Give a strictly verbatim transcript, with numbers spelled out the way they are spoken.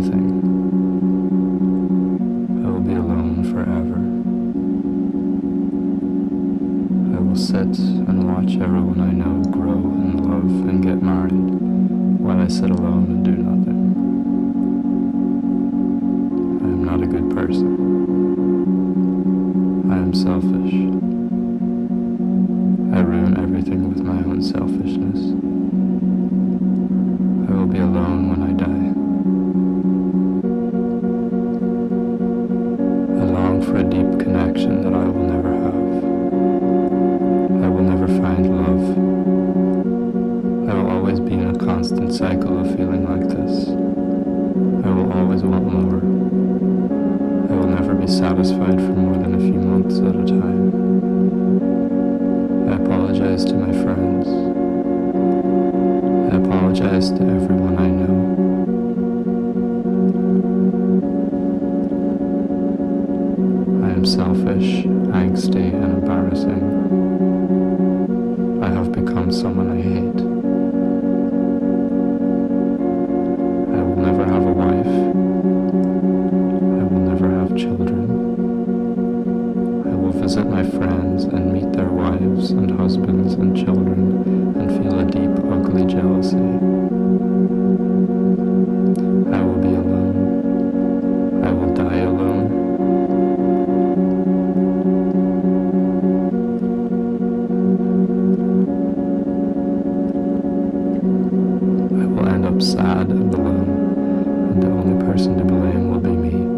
anything. I will be alone forever. I will sit and watch everyone I know grow and love and get married while I sit alone and do nothing. I am not a good person. I am selfish. I ruin everything with my own selfishness. I will be alone when I die. I long for a deep connection that I will never have. I will never find love. I will always be in a constant cycle of feeling like this. I will always want more. I will never be satisfied for more than a few months at a time. I apologize to my friends. I apologize to everyone I know. I am selfish, angsty, and embarrassing. I have become someone I hate. I will never have a wife. I will never have children. I will visit my friends and meet their wives and husbands and children and feel a deep, ugly jealousy. I will be alone. I will die alone. I will end up sad and alone, and the only person to blame will be me.